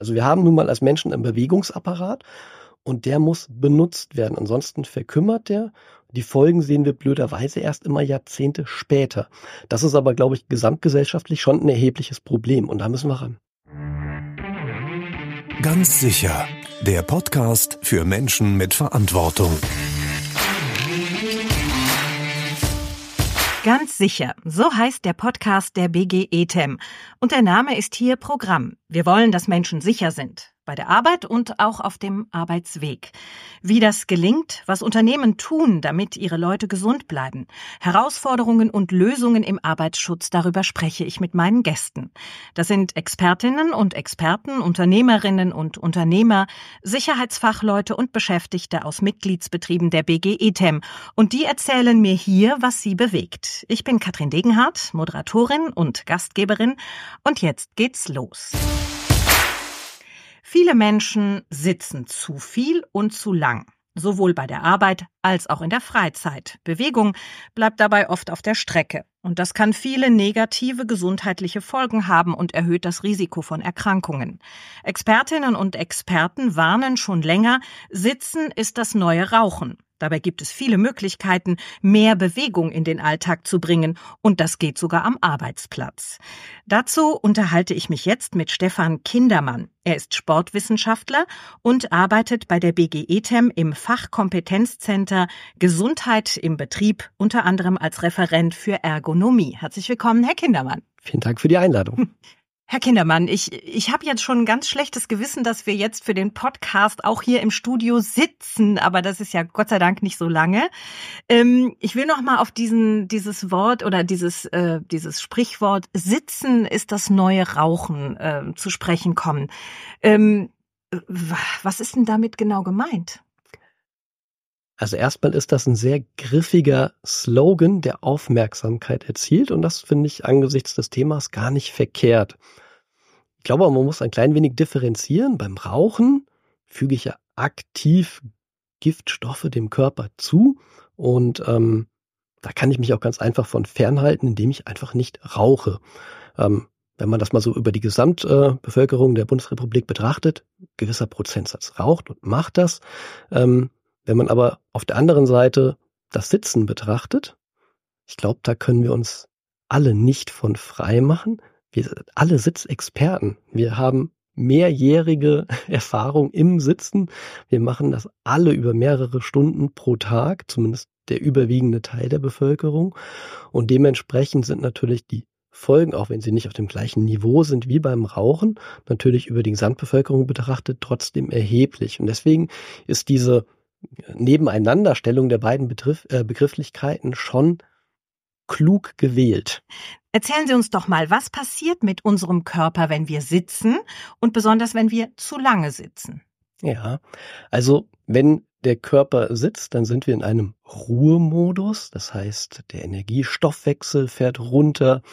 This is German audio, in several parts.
Also wir haben nun mal als Menschen einen Bewegungsapparat und der muss benutzt werden. Ansonsten verkümmert der. Die Folgen sehen wir blöderweise erst immer Jahrzehnte später. Das ist aber, glaube ich, gesamtgesellschaftlich schon ein erhebliches Problem und da müssen wir ran. Ganz sicher. Der Podcast für Menschen mit Verantwortung. Ganz sicher, so heißt der Podcast der BGE-TEM. Und der Name ist hier Programm. Wir wollen, dass Menschen sicher sind. Bei der Arbeit und auch auf dem Arbeitsweg. Wie das gelingt, was Unternehmen tun, damit ihre Leute gesund bleiben. Herausforderungen und Lösungen im Arbeitsschutz, darüber spreche ich mit meinen Gästen. Das sind Expertinnen und Experten, Unternehmerinnen und Unternehmer, Sicherheitsfachleute und Beschäftigte aus Mitgliedsbetrieben der BGE-TEM. Und die erzählen mir hier, was sie bewegt. Ich bin Katrin Degenhardt, Moderatorin und Gastgeberin. Und jetzt geht's los. Viele Menschen sitzen zu viel und zu lang, sowohl bei der Arbeit als auch in der Freizeit. Bewegung bleibt dabei oft auf der Strecke. Und das kann viele negative gesundheitliche Folgen haben und erhöht das Risiko von Erkrankungen. Expertinnen und Experten warnen schon länger, Sitzen ist das neue Rauchen. Dabei gibt es viele Möglichkeiten, mehr Bewegung in den Alltag zu bringen. Und das geht sogar am Arbeitsplatz. Dazu unterhalte ich mich jetzt mit Stefan Kindermann. Er ist Sportwissenschaftler und arbeitet bei der BGE-TEM im Fachkompetenzzentrum Gesundheit im Betrieb, unter anderem als Referent für Ergonomie. Herzlich willkommen, Herr Kindermann. Vielen Dank für die Einladung. Herr Kindermann, ich habe jetzt schon ein ganz schlechtes Gewissen, dass wir jetzt für den Podcast auch hier im Studio sitzen, aber das ist ja Gott sei Dank nicht so lange. Ich will noch mal auf dieses Wort oder dieses Sprichwort Sitzen ist das neue Rauchen zu sprechen kommen. Was ist denn damit genau gemeint? Also erstmal ist das ein sehr griffiger Slogan, der Aufmerksamkeit erzielt und das finde ich angesichts des Themas gar nicht verkehrt. Ich glaube, man muss ein klein wenig differenzieren. Beim Rauchen füge ich ja aktiv Giftstoffe dem Körper zu und da kann ich mich auch ganz einfach von fernhalten, indem ich einfach nicht rauche. Wenn man das mal so über die Gesamtbevölkerung der Bundesrepublik betrachtet, gewisser Prozentsatz raucht und macht das. Wenn man aber auf der anderen Seite das Sitzen betrachtet, ich glaube, da können wir uns alle nicht von frei machen. Wir sind alle Sitzexperten. Wir haben mehrjährige Erfahrung im Sitzen. Wir machen das alle über mehrere Stunden pro Tag, zumindest der überwiegende Teil der Bevölkerung. Und dementsprechend sind natürlich die Folgen, auch wenn sie nicht auf dem gleichen Niveau sind wie beim Rauchen, natürlich über die Gesamtbevölkerung betrachtet trotzdem erheblich. Und deswegen ist diese Nebeneinanderstellung der beiden Begrifflichkeiten schon klug gewählt. Erzählen Sie uns doch mal, was passiert mit unserem Körper, wenn wir sitzen und besonders, wenn wir zu lange sitzen? Ja, also wenn der Körper sitzt, dann sind wir in einem Ruhemodus. Das heißt, der Energiestoffwechsel fährt runter.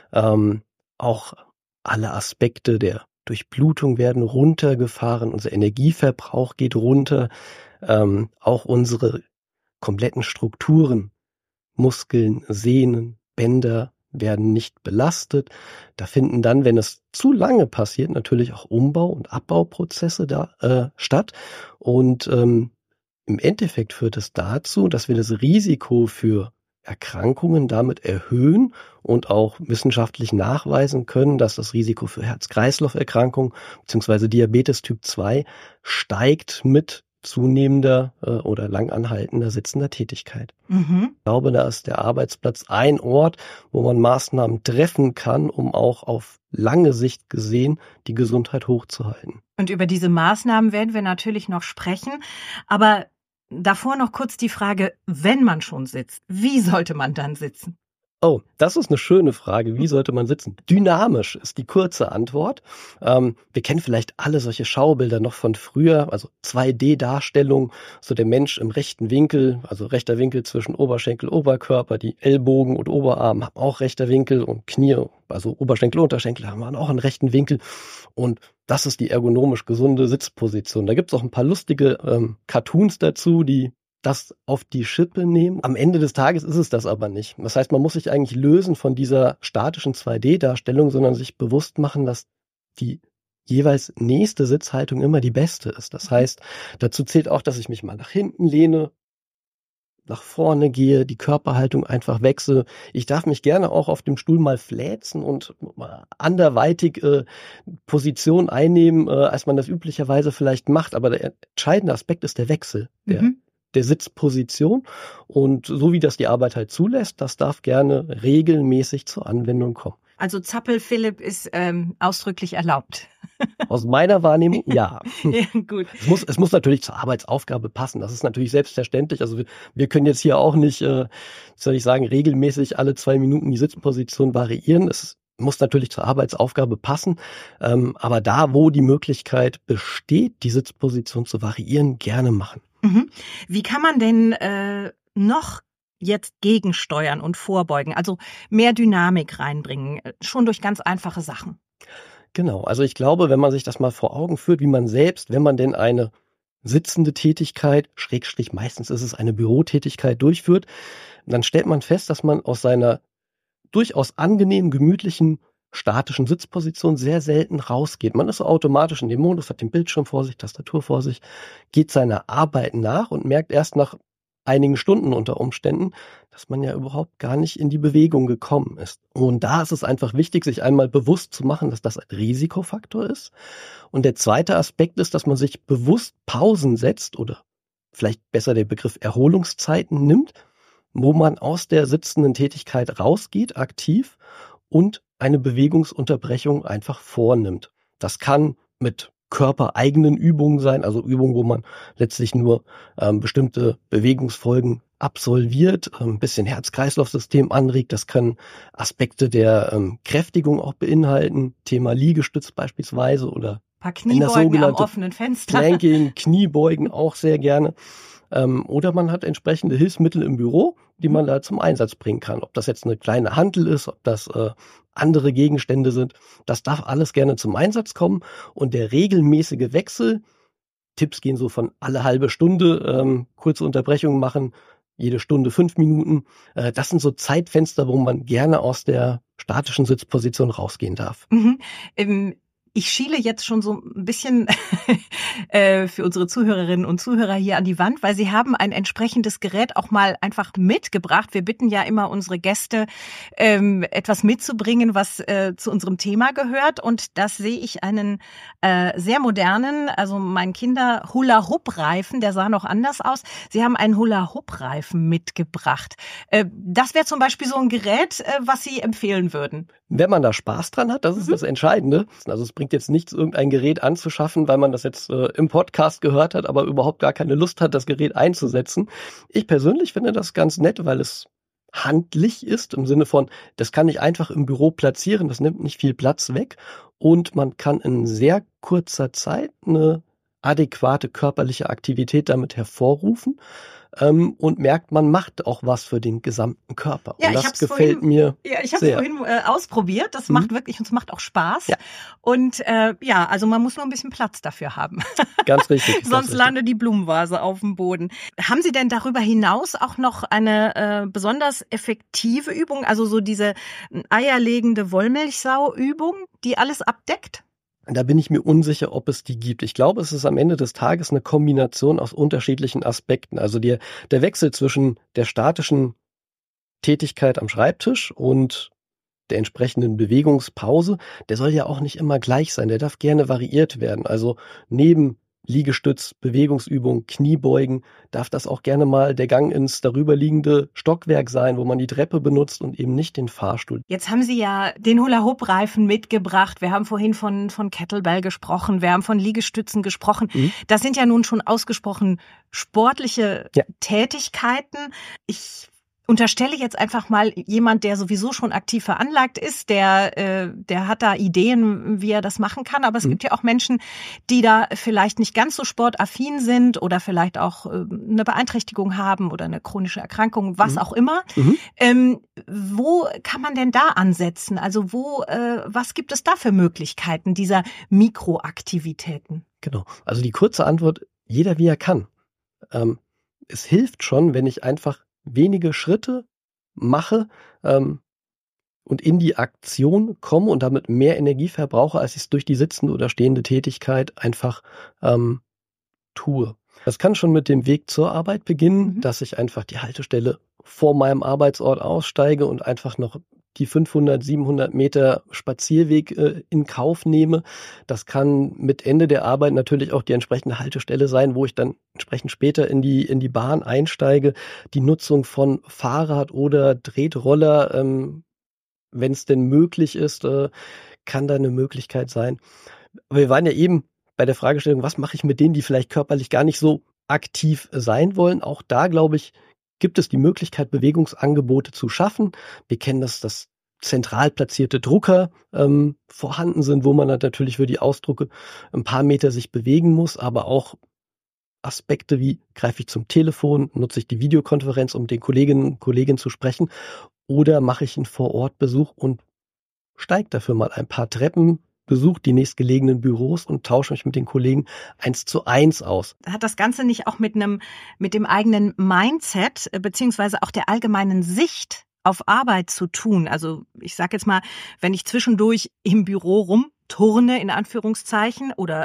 Auch alle Aspekte der Durchblutung werden runtergefahren. Unser Energieverbrauch geht runter. Auch unsere kompletten Strukturen, Muskeln, Sehnen, Bänder werden nicht belastet. Da finden dann, wenn es zu lange passiert, natürlich auch Umbau- und Abbauprozesse statt. Und im Endeffekt führt es dazu, dass wir das Risiko für Erkrankungen damit erhöhen und auch wissenschaftlich nachweisen können, dass das Risiko für Herz-Kreislauf-Erkrankungen bzw. Diabetes Typ 2 steigt mit zunehmender oder lang anhaltender sitzender Tätigkeit. Ich glaube, da ist der Arbeitsplatz ein Ort, wo man Maßnahmen treffen kann, um auch auf lange Sicht gesehen die Gesundheit hochzuhalten. Und über diese Maßnahmen werden wir natürlich noch sprechen, aber davor noch kurz die Frage, wenn man schon sitzt, wie sollte man dann sitzen? Oh, das ist eine schöne Frage. Wie sollte man sitzen? Dynamisch ist die kurze Antwort. Wir kennen vielleicht alle solche Schaubilder noch von früher, also 2D-Darstellung, so der Mensch im rechten Winkel, also rechter Winkel zwischen Oberschenkel, Oberkörper, die Ellbogen und Oberarm haben auch rechter Winkel und Knie, also Oberschenkel, Unterschenkel haben auch einen rechten Winkel und das ist die ergonomisch gesunde Sitzposition. Da gibt's auch ein paar lustige Cartoons dazu, die das auf die Schippe nehmen. Am Ende des Tages ist es das aber nicht. Das heißt, man muss sich eigentlich lösen von dieser statischen 2D-Darstellung, sondern sich bewusst machen, dass die jeweils nächste Sitzhaltung immer die beste ist. Das heißt, dazu zählt auch, dass ich mich mal nach hinten lehne, nach vorne gehe, die Körperhaltung einfach wechsle. Ich darf mich gerne auch auf dem Stuhl mal fläzen und mal anderweitig Position einnehmen, als man das üblicherweise vielleicht macht. Aber der entscheidende Aspekt ist der Wechsel der Sitzposition. Und so wie das die Arbeit halt zulässt, das darf gerne regelmäßig zur Anwendung kommen. Also Zappel-Philipp ist ausdrücklich erlaubt. Aus meiner Wahrnehmung, ja. Ja, gut. Es muss natürlich zur Arbeitsaufgabe passen. Das ist natürlich selbstverständlich. Also wir können jetzt hier auch nicht, soll ich sagen, regelmäßig alle 2 Minuten die Sitzposition variieren. Es muss natürlich zur Arbeitsaufgabe passen. Aber da, wo die Möglichkeit besteht, die Sitzposition zu variieren, gerne machen. Wie kann man denn noch jetzt gegensteuern und vorbeugen, also mehr Dynamik reinbringen, schon durch ganz einfache Sachen? Genau, also ich glaube, wenn man sich das mal vor Augen führt, wie man selbst, wenn man denn eine sitzende Tätigkeit, Schrägstrich meistens ist es eine Bürotätigkeit, durchführt, dann stellt man fest, dass man aus seiner durchaus angenehmen, gemütlichen, statischen Sitzposition sehr selten rausgeht. Man ist so automatisch in dem Modus, hat den Bildschirm vor sich, Tastatur vor sich, geht seiner Arbeit nach und merkt erst nach einigen Stunden unter Umständen, dass man ja überhaupt gar nicht in die Bewegung gekommen ist. Und da ist es einfach wichtig, sich einmal bewusst zu machen, dass das ein Risikofaktor ist. Und der zweite Aspekt ist, dass man sich bewusst Pausen setzt oder vielleicht besser der Begriff Erholungszeiten nimmt, wo man aus der sitzenden Tätigkeit rausgeht, aktiv, und eine Bewegungsunterbrechung einfach vornimmt. Das kann mit körpereigenen Übungen sein, also Übungen, wo man letztlich nur bestimmte Bewegungsfolgen absolviert, ein bisschen Herz-Kreislauf-System anregt. Das können Aspekte der Kräftigung auch beinhalten, Thema Liegestütz beispielsweise oder ein paar Kniebeugen am offenen Fenster. Planking, Kniebeugen auch sehr gerne. Oder man hat entsprechende Hilfsmittel im Büro, die man da zum Einsatz bringen kann. Ob das jetzt eine kleine Hantel ist, ob das andere Gegenstände sind, das darf alles gerne zum Einsatz kommen. Und der regelmäßige Wechsel, Tipps gehen so von alle halbe Stunde, kurze Unterbrechungen machen, jede Stunde 5 Minuten. Das sind so Zeitfenster, wo man gerne aus der statischen Sitzposition rausgehen darf. Ich schiele jetzt schon so ein bisschen für unsere Zuhörerinnen und Zuhörer hier an die Wand, weil sie haben ein entsprechendes Gerät auch mal einfach mitgebracht. Wir bitten ja immer unsere Gäste, etwas mitzubringen, was zu unserem Thema gehört. Und das sehe ich einen sehr modernen, also mein Kinder Hula-Hoop-Reifen, der sah noch anders aus. Sie haben einen Hula-Hoop-Reifen mitgebracht. Das wäre zum Beispiel so ein Gerät, was Sie empfehlen würden. Wenn man da Spaß dran hat, das ist das Entscheidende. Also es bringt jetzt nichts, irgendein Gerät anzuschaffen, weil man das jetzt im Podcast gehört hat, aber überhaupt gar keine Lust hat, das Gerät einzusetzen. Ich persönlich finde das ganz nett, weil es handlich ist, im Sinne von, das kann ich einfach im Büro platzieren, das nimmt nicht viel Platz weg und man kann in sehr kurzer Zeit eine adäquate körperliche Aktivität damit hervorrufen. Und merkt, man macht auch was für den gesamten Körper. Ja, und das gefällt mir sehr. Ja, ich habe es vorhin ausprobiert. Das macht wirklich, und es macht auch Spaß. Ja. Und also man muss nur ein bisschen Platz dafür haben. Ganz richtig. Sonst landet die Blumenvase auf dem Boden. Haben Sie denn darüber hinaus auch noch eine besonders effektive Übung, also so diese eierlegende Wollmilchsau-Übung, die alles abdeckt? Da bin ich mir unsicher, ob es die gibt. Ich glaube, es ist am Ende des Tages eine Kombination aus unterschiedlichen Aspekten. Also der Wechsel zwischen der statischen Tätigkeit am Schreibtisch und der entsprechenden Bewegungspause, der soll ja auch nicht immer gleich sein. Der darf gerne variiert werden. Also neben Liegestütz, Bewegungsübung, Kniebeugen, darf das auch gerne mal der Gang ins darüberliegende Stockwerk sein, wo man die Treppe benutzt und eben nicht den Fahrstuhl. Jetzt haben Sie ja den Hula-Hoop-Reifen mitgebracht. Wir haben vorhin von Kettlebell gesprochen, wir haben von Liegestützen gesprochen. Das sind ja nun schon ausgesprochen sportliche Tätigkeiten. Ich unterstelle jetzt einfach mal, jemand, der sowieso schon aktiv veranlagt ist, der hat da Ideen, wie er das machen kann. Aber es gibt ja auch Menschen, die da vielleicht nicht ganz so sportaffin sind oder vielleicht auch eine Beeinträchtigung haben oder eine chronische Erkrankung, was auch immer. Wo kann man denn da ansetzen? Also was gibt es da für Möglichkeiten dieser Mikroaktivitäten? Genau. Also die kurze Antwort, jeder wie er kann. Es hilft schon, wenn ich einfach wenige Schritte mache, und in die Aktion komme und damit mehr Energie verbrauche, als ich es durch die sitzende oder stehende Tätigkeit einfach tue. Das kann schon mit dem Weg zur Arbeit beginnen, dass ich einfach die Haltestelle vor meinem Arbeitsort aussteige und einfach noch die 500, 700 Meter Spazierweg in Kauf nehme. Das kann mit Ende der Arbeit natürlich auch die entsprechende Haltestelle sein, wo ich dann entsprechend später in die Bahn einsteige. Die Nutzung von Fahrrad oder Tretroller, wenn es denn möglich ist, kann da eine Möglichkeit sein. Aber wir waren ja eben bei der Fragestellung, was mache ich mit denen, die vielleicht körperlich gar nicht so aktiv sein wollen? Auch da, glaube ich, gibt es die Möglichkeit, Bewegungsangebote zu schaffen. Wir kennen das, dass zentral platzierte Drucker vorhanden sind, wo man dann natürlich für die Ausdrucke ein paar Meter sich bewegen muss, aber auch Aspekte wie, greife ich zum Telefon, nutze ich die Videokonferenz, um mit den Kolleginnen und Kollegen zu sprechen, oder mache ich einen Vorortbesuch und steige dafür mal ein paar Treppen, besuche die nächstgelegenen Büros und tausche mich mit den Kollegen 1:1 aus. Hat das Ganze nicht auch mit dem eigenen Mindset beziehungsweise auch der allgemeinen Sicht auf Arbeit zu tun? Also ich sage jetzt mal, wenn ich zwischendurch im Büro rumturne, in Anführungszeichen, oder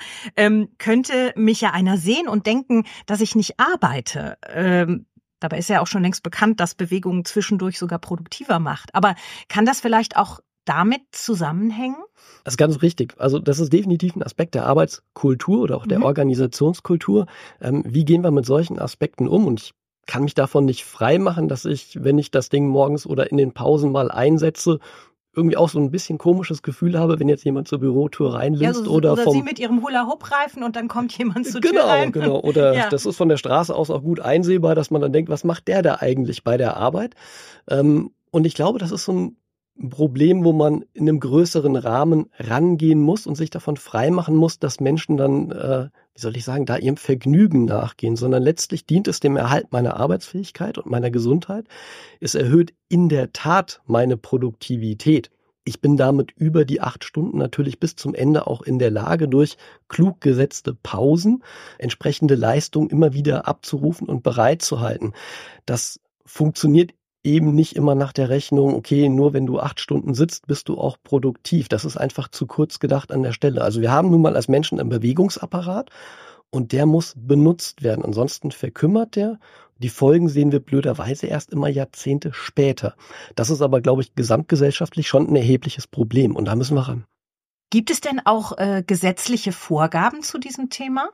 könnte mich ja einer sehen und denken, dass ich nicht arbeite. Dabei ist ja auch schon längst bekannt, dass Bewegung zwischendurch sogar produktiver macht. Aber kann das vielleicht auch damit zusammenhängen? Das ist ganz richtig. Also das ist definitiv ein Aspekt der Arbeitskultur oder auch der Organisationskultur. Wie gehen wir mit solchen Aspekten um? Und ich kann mich davon nicht frei machen, dass ich, wenn ich das Ding morgens oder in den Pausen mal einsetze, irgendwie auch so ein bisschen komisches Gefühl habe, wenn jetzt jemand zur Bürotour reinlinst oder Sie mit ihrem Hula-Hoop-Reifen und dann kommt jemand zur Tür rein. Genau. Oder das ist von der Straße aus auch gut einsehbar, dass man dann denkt, was macht der da eigentlich bei der Arbeit? Und ich glaube, das ist so ein Problem, wo man in einem größeren Rahmen rangehen muss und sich davon freimachen muss, dass Menschen dann, da ihrem Vergnügen nachgehen, sondern letztlich dient es dem Erhalt meiner Arbeitsfähigkeit und meiner Gesundheit. Es erhöht in der Tat meine Produktivität. Ich bin damit über die 8 Stunden natürlich bis zum Ende auch in der Lage, durch klug gesetzte Pausen entsprechende Leistungen immer wieder abzurufen und bereitzuhalten. Das funktioniert eben nicht immer nach der Rechnung, okay, nur wenn du 8 Stunden sitzt, bist du auch produktiv. Das ist einfach zu kurz gedacht an der Stelle. Also wir haben nun mal als Menschen einen Bewegungsapparat und der muss benutzt werden. Ansonsten verkümmert der. Die Folgen sehen wir blöderweise erst immer Jahrzehnte später. Das ist aber, glaube ich, gesamtgesellschaftlich schon ein erhebliches Problem und da müssen wir ran. Gibt es denn auch gesetzliche Vorgaben zu diesem Thema?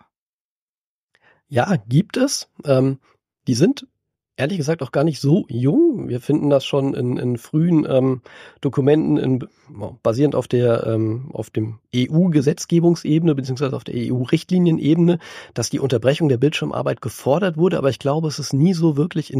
Ja, gibt es. Die sind ehrlich gesagt auch gar nicht so jung. Wir finden das schon in frühen Dokumenten basierend auf dem EU-Gesetzgebungsebene beziehungsweise auf der EU-Richtlinienebene, dass die Unterbrechung der Bildschirmarbeit gefordert wurde. Aber ich glaube, es ist nie so wirklich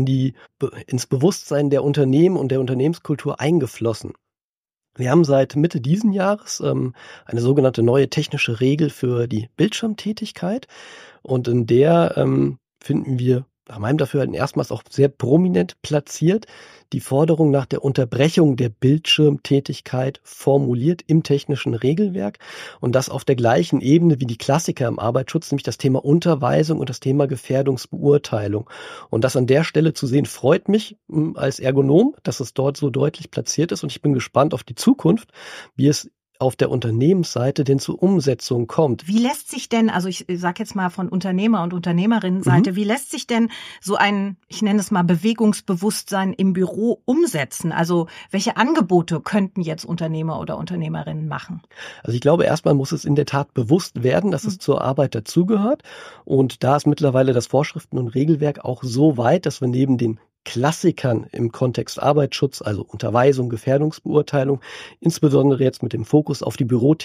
ins Bewusstsein der Unternehmen und der Unternehmenskultur eingeflossen. Wir haben seit Mitte diesen Jahres eine sogenannte neue technische Regel für die Bildschirmtätigkeit und in der finden wir nach meinem Dafürhalten erstmals auch sehr prominent platziert, die Forderung nach der Unterbrechung der Bildschirmtätigkeit formuliert im technischen Regelwerk und das auf der gleichen Ebene wie die Klassiker im Arbeitsschutz, nämlich das Thema Unterweisung und das Thema Gefährdungsbeurteilung. Und das an der Stelle zu sehen, freut mich als Ergonom, dass es dort so deutlich platziert ist und ich bin gespannt auf die Zukunft, wie es auf der Unternehmensseite denn zur Umsetzung kommt. Wie lässt sich denn, also ich sage jetzt mal von Unternehmer- und Unternehmerinnenseite, wie lässt sich denn so ein, ich nenne es mal Bewegungsbewusstsein im Büro umsetzen? Also welche Angebote könnten jetzt Unternehmer oder Unternehmerinnen machen? Also ich glaube, erstmal muss es in der Tat bewusst werden, dass es zur Arbeit dazugehört. Und da ist mittlerweile das Vorschriften- und Regelwerk auch so weit, dass wir neben den Klassikern im Kontext Arbeitsschutz, also Unterweisung, Gefährdungsbeurteilung, insbesondere jetzt mit dem Fokus auf die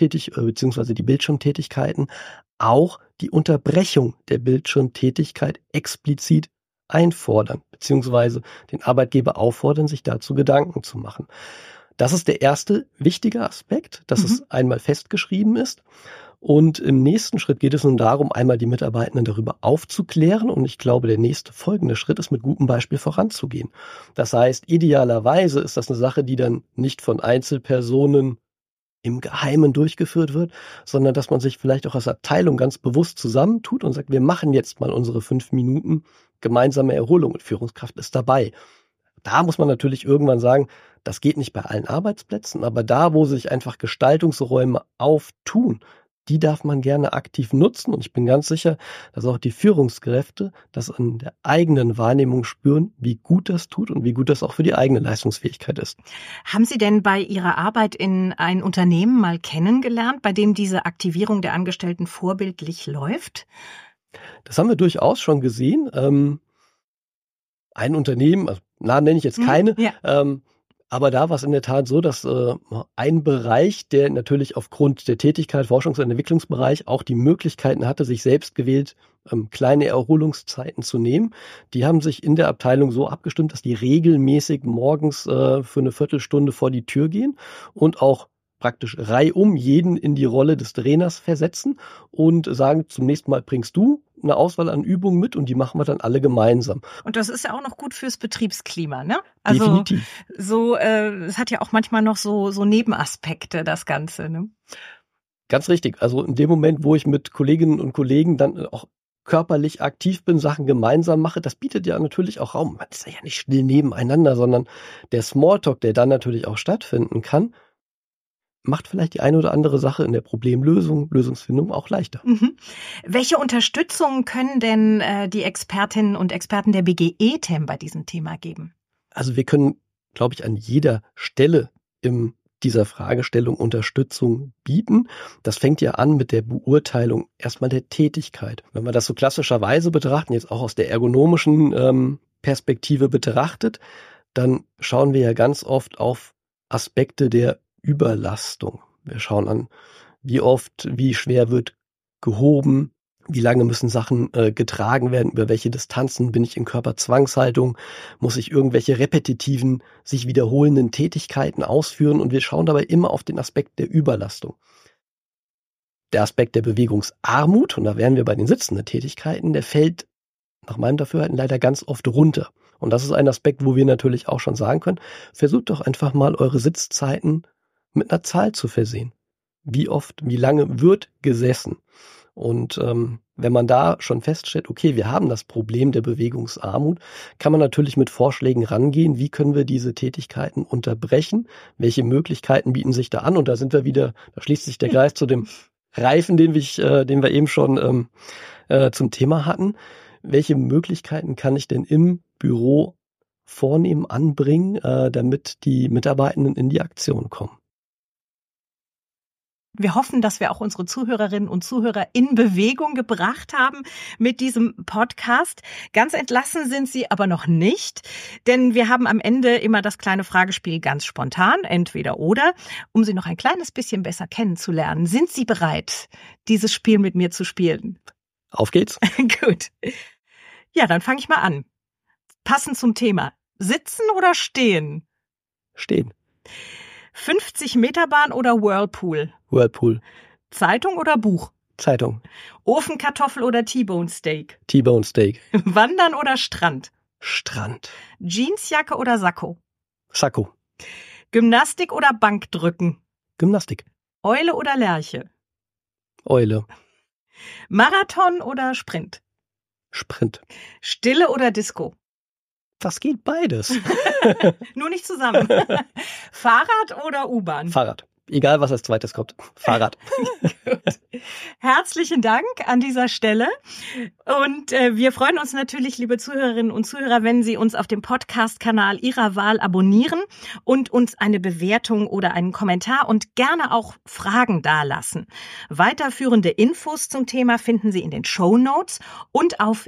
bzw. die Bildschirmtätigkeiten, auch die Unterbrechung der Bildschirmtätigkeit explizit einfordern, beziehungsweise den Arbeitgeber auffordern, sich dazu Gedanken zu machen. Das ist der erste wichtige Aspekt, dass es einmal festgeschrieben ist. Und im nächsten Schritt geht es nun darum, einmal die Mitarbeitenden darüber aufzuklären. Und ich glaube, der nächste folgende Schritt ist, mit gutem Beispiel voranzugehen. Das heißt, idealerweise ist das eine Sache, die dann nicht von Einzelpersonen im Geheimen durchgeführt wird, sondern dass man sich vielleicht auch als Abteilung ganz bewusst zusammentut und sagt, wir machen jetzt mal unsere 5 Minuten gemeinsame Erholung und Führungskraft ist dabei. Da muss man natürlich irgendwann sagen, das geht nicht bei allen Arbeitsplätzen, aber da, wo sich einfach Gestaltungsräume auftun, die darf man gerne aktiv nutzen. Und ich bin ganz sicher, dass auch die Führungskräfte das in der eigenen Wahrnehmung spüren, wie gut das tut und wie gut das auch für die eigene Leistungsfähigkeit ist. Haben Sie denn bei Ihrer Arbeit in ein Unternehmen mal kennengelernt, bei dem diese Aktivierung der Angestellten vorbildlich läuft? Das haben wir durchaus schon gesehen. Ein Unternehmen, also Namen nenne ich jetzt keine, aber da war es in der Tat so, dass ein Bereich, der natürlich aufgrund der Tätigkeit, Forschungs- und Entwicklungsbereich, auch die Möglichkeiten hatte, sich selbst gewählt kleine Erholungszeiten zu nehmen. Die haben sich in der Abteilung so abgestimmt, dass die regelmäßig morgens für eine Viertelstunde vor die Tür gehen und auch praktisch reihum jeden in die Rolle des Trainers versetzen und sagen, zum nächsten Mal bringst du eine Auswahl an Übungen mit und die machen wir dann alle gemeinsam. Und das ist ja auch noch gut fürs Betriebsklima, ne? Also definitiv. So, es hat ja auch manchmal noch so Nebenaspekte, das Ganze, ne? Ganz richtig. Also in dem Moment, wo ich mit Kolleginnen und Kollegen dann auch körperlich aktiv bin, Sachen gemeinsam mache, das bietet ja natürlich auch Raum. Man ist ja nicht still nebeneinander, sondern der Smalltalk, der dann natürlich auch stattfinden kann, macht vielleicht die eine oder andere Sache in der Problemlösung, Lösungsfindung auch leichter. Mhm. Welche Unterstützung können denn die Expertinnen und Experten der BG-ETEM bei diesem Thema geben? Also wir können, glaube ich, an jeder Stelle in dieser Fragestellung Unterstützung bieten. Das fängt ja an mit der Beurteilung erstmal der Tätigkeit. Wenn wir das so klassischerweise betrachten, jetzt auch aus der ergonomischen Perspektive betrachtet, dann schauen wir ja ganz oft auf Aspekte der Überlastung. Wir schauen an, wie oft, wie schwer wird gehoben, wie lange müssen Sachen getragen werden, über welche Distanzen bin ich in Körperzwangshaltung, muss ich irgendwelche repetitiven, sich wiederholenden Tätigkeiten ausführen und wir schauen dabei immer auf den Aspekt der Überlastung. Der Aspekt der Bewegungsarmut, und da wären wir bei den sitzenden Tätigkeiten, der fällt nach meinem Dafürhalten leider ganz oft runter. Und das ist ein Aspekt, wo wir natürlich auch schon sagen können, versucht doch einfach mal eure Sitzzeiten mit einer Zahl zu versehen. Wie oft, wie lange wird gesessen? Und wenn man da schon feststellt, okay, wir haben das Problem der Bewegungsarmut, kann man natürlich mit Vorschlägen rangehen, wie können wir diese Tätigkeiten unterbrechen, welche Möglichkeiten bieten sich da an? Und da sind wir wieder, da schließt sich der Kreis zu dem Reifen, den wir eben schon zum Thema hatten. Welche Möglichkeiten kann ich denn im Büro vornehmen, anbringen, damit die Mitarbeitenden in die Aktion kommen? Wir hoffen, dass wir auch unsere Zuhörerinnen und Zuhörer in Bewegung gebracht haben mit diesem Podcast. Ganz entlassen sind sie aber noch nicht, denn wir haben am Ende immer das kleine Fragespiel ganz spontan, entweder oder, um Sie noch ein kleines bisschen besser kennenzulernen. Sind Sie bereit, dieses Spiel mit mir zu spielen? Auf geht's. Gut. Ja, dann fange ich mal an. Passend zum Thema. Sitzen oder stehen? Stehen. 50-Meter-Bahn oder Whirlpool? Whirlpool. Zeitung oder Buch? Zeitung. Ofenkartoffel oder T-Bone Steak? T-Bone Steak. Wandern oder Strand? Strand. Jeansjacke oder Sakko? Sakko. Gymnastik oder Bankdrücken? Gymnastik. Eule oder Lerche? Eule. Marathon oder Sprint? Sprint. Stille oder Disco? Das geht beides. Nur nicht zusammen. Fahrrad oder U-Bahn? Fahrrad. Egal, was als zweites kommt. Fahrrad. Gut. Herzlichen Dank an dieser Stelle. Und wir freuen uns natürlich, liebe Zuhörerinnen und Zuhörer, wenn Sie uns auf dem Podcast-Kanal Ihrer Wahl abonnieren und uns eine Bewertung oder einen Kommentar und gerne auch Fragen dalassen. Weiterführende Infos zum Thema finden Sie in den Shownotes und auf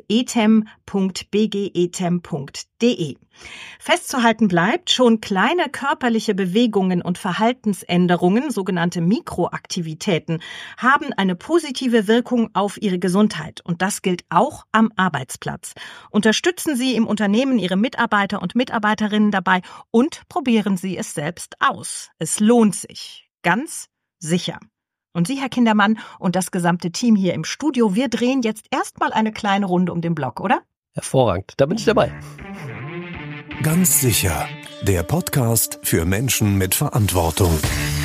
etem.bgetem.de. Festzuhalten bleibt, schon kleine körperliche Bewegungen und Verhaltensänderungen, sogenannte Mikroaktivitäten, haben eine positive Wirkung auf Ihre Gesundheit. Und das gilt auch am Arbeitsplatz. Unterstützen Sie im Unternehmen Ihre Mitarbeiter und Mitarbeiterinnen dabei und probieren Sie es selbst aus. Es lohnt sich. Ganz sicher. Und Sie, Herr Kindermann, und das gesamte Team hier im Studio, wir drehen jetzt erstmal eine kleine Runde um den Block, oder? Hervorragend. Da bin ich dabei. Ganz sicher. Der Podcast für Menschen mit Verantwortung.